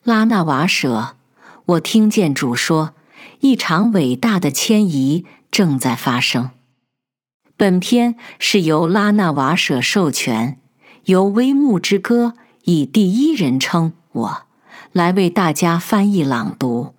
拉纳瓦舍，我听见主说，一场伟大的迁移正在发生。本篇是由拉纳瓦舍授权，由微木之歌以第一人称我来为大家翻译朗读。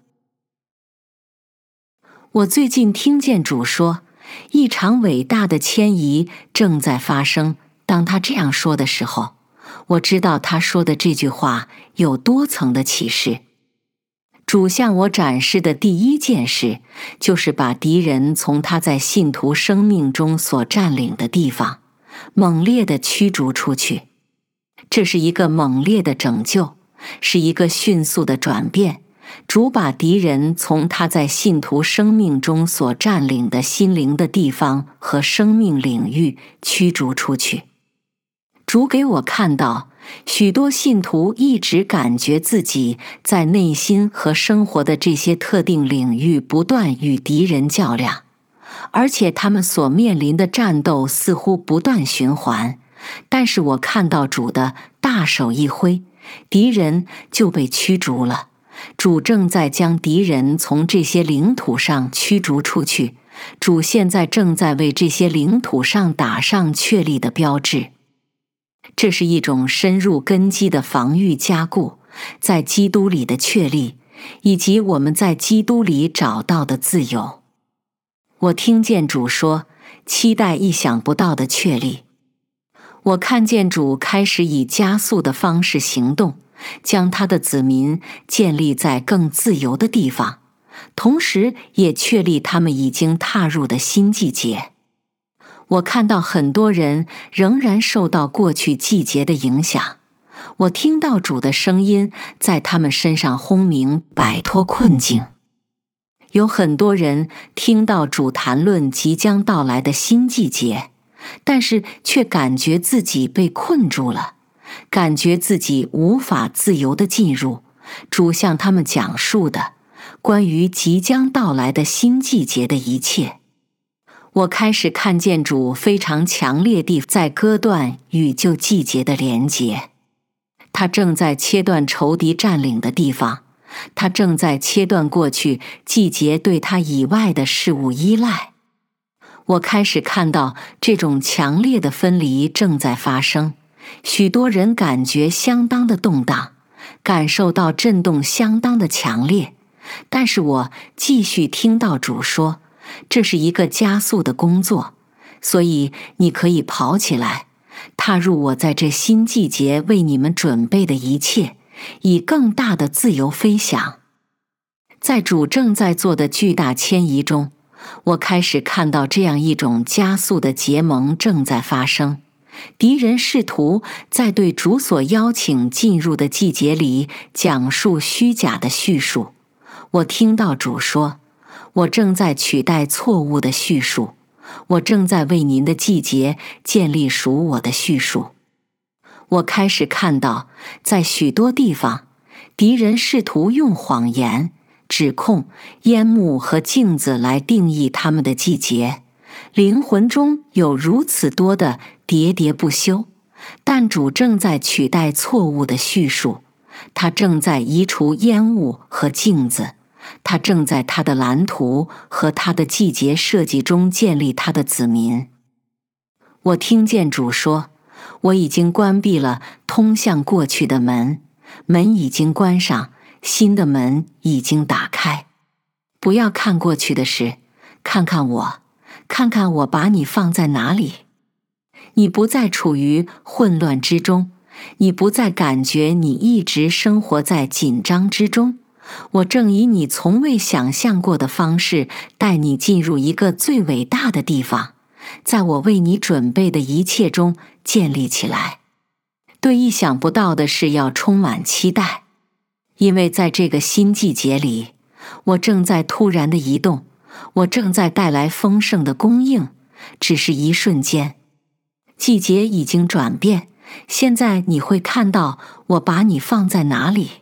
我最近听见主说，一场伟大的迁移正在发生。当他这样说的时候，我知道他说的这句话有多层的启示。主向我展示的第一件事，就是把敌人从他在信徒生命中所占领的地方猛烈地驱逐出去。这是一个猛烈的拯救，是一个迅速的转变。主把敌人从他在信徒生命中所占领的心灵的地方和生命领域驱逐出去。主给我看到，许多信徒一直感觉自己在内心和生活的这些特定领域不断与敌人较量，而且他们所面临的战斗似乎不断循环。但是我看到主的大手一挥，敌人就被驱逐了。主正在将敌人从这些领土上驱逐出去，主现在正在为这些领土上打上确立的标志。这是一种深入根基的防御加固，在基督里的确立，以及我们在基督里找到的自由。我听见主说，期待意想不到的确立。我看见主开始以加速的方式行动，将他的子民建立在更自由的地方，同时也确立他们已经踏入的新季节。我看到很多人仍然受到过去季节的影响，我听到主的声音在他们身上轰鸣，摆脱困境。有很多人听到主谈论即将到来的新季节，但是却感觉自己被困住了，感觉自己无法自由地进入主向他们讲述的关于即将到来的新季节的一切。我开始看见主非常强烈地在割断与旧季节的连结，他正在切断仇敌占领的地方，他正在切断过去季节对他以外的事物依赖。我开始看到这种强烈的分离正在发生，许多人感觉相当的动荡，感受到震动相当的强烈。但是我继续听到主说，这是一个加速的工作，所以你可以跑起来，踏入我在这新季节为你们准备的一切，以更大的自由飞翔。在主正在做的巨大迁移中，我开始看到这样一种加速的结盟正在发生。敌人试图在对主所邀请进入的季节里讲述虚假的叙述。我听到主说，我正在取代错误的叙述，我正在为您的季节建立属我的叙述。我开始看到，在许多地方，敌人试图用谎言、指控、烟幕和镜子来定义他们的季节。灵魂中有如此多的喋喋不休，但主正在取代错误的叙述，他正在移除烟雾和镜子，他正在他的蓝图和他的季节设计中建立他的子民。我听见主说，我已经关闭了通向过去的门，门已经关上，新的门已经打开。不要看过去的事，看看我，看看我把你放在哪里。你不再处于混乱之中，你不再感觉你一直生活在紧张之中。我正以你从未想象过的方式带你进入一个最伟大的地方，在我为你准备的一切中建立起来。对意想不到的事要充满期待，因为在这个新季节里，我正在突然的移动，我正在带来丰盛的供应，只是一瞬间。季节已经转变，现在你会看到我把你放在哪里。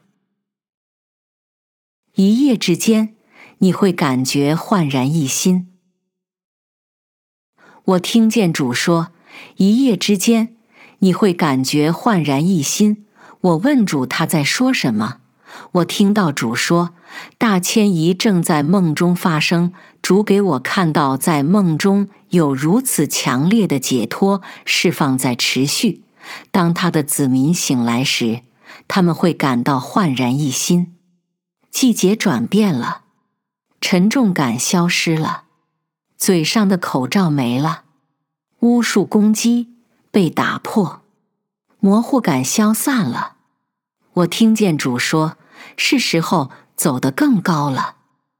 一夜之间，你会感觉焕然一新。我听见主说，一夜之间，你会感觉焕然一新。我问主他在说什么， 我听到主说，大迁移正在梦中发生，主给我看到在梦中有如此强烈的解脱释放在持续。当他的子民醒来时，他们会感到焕然一新。季节转变了，沉重感消失了，嘴上的口罩没了，巫术攻击被打破，模糊感消散了。我听见主说，是时候走得更高了。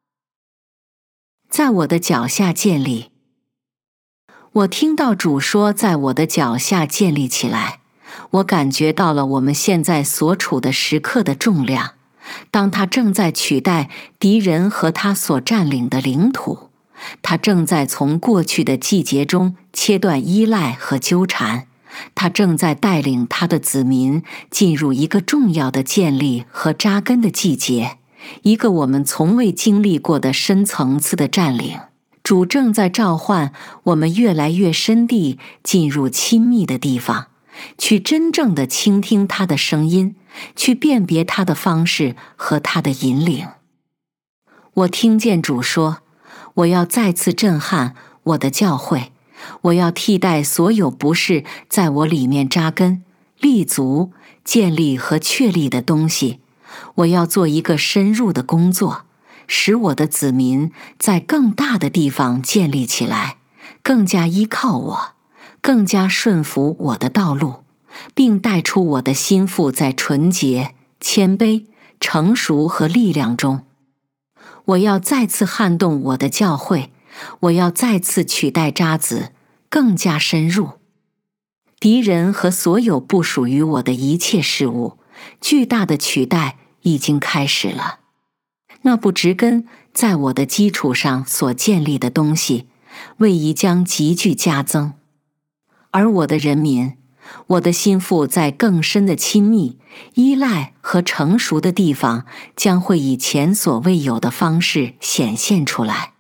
在我的脚下建立。我听到主说，在我的脚下建立起来。我感觉到了我们现在所处的时刻的重量。当他正在取代敌人和他所占领的领土，他正在从过去的季节中切断依赖和纠缠，他正在带领他的子民进入一个重要的建立和扎根的季节，一个我们从未经历过的深层次的占领。主正在召唤我们越来越深地进入亲密的地方，去真正地倾听他的声音，去辨别他的方式和他的引领。我听见主说，我要再次震撼我的教会，我要替代所有不是在我里面扎根、立足、建立和确立的东西。我要做一个深入的工作，使我的子民在更大的地方建立起来，更加依靠我，更加顺服我的道路，并带出我的心腹在纯洁、谦卑、成熟和力量中。我要再次撼动我的教会，我要再次取代渣滓，更加深入。敌人和所有不属于我的一切事物，巨大的取代已经开始了。那不植根在我的基础上所建立的东西，位移将急剧加增。而我的人民，我的心腹在更深的亲密、依赖和成熟的地方，将会以前所未有的方式显现出来。